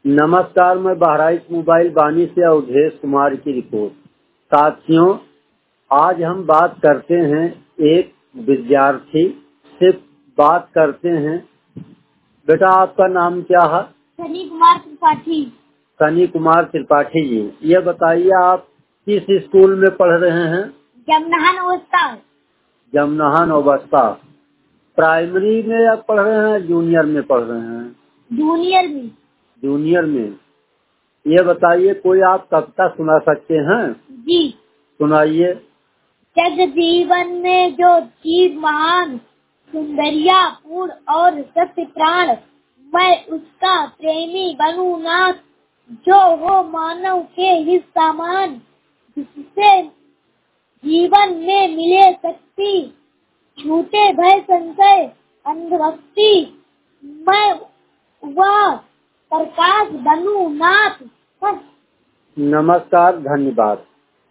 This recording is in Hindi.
नमस्कार, मैं बहराइच मोबाइल बानी से अवधेश कुमार की रिपोर्ट। साथियों, आज हम बात करते हैं एक विद्यार्थी से बात करते हैं। बेटा, आपका नाम क्या है? सनी कुमार त्रिपाठी। सनी कुमार त्रिपाठी जी, ये बताइए आप किस स्कूल में पढ़ रहे हैं? जमनाहन अवस्था। जमनाहन अवस्था। प्राइमरी में आप पढ़ रहे हैं, जूनियर में पढ़ रहे हैं? जूनियर में। जूनियर में। ये बताइए, कोई आप कविता सुना सकते हैं? जी। सुनाइए। जग जीवन में जो चीज महान, सुंदरिया पूर्ण और सत्य प्राण, मैं उसका प्रेमी बनूं नाथ, जो हो मानव के ही समान, जिससे जीवन में मिले शक्ति, छूटे भय संशय अंधभक्ति, मैं वह प्रकाश बनूं नाथ। नमस्कार, धन्यवाद।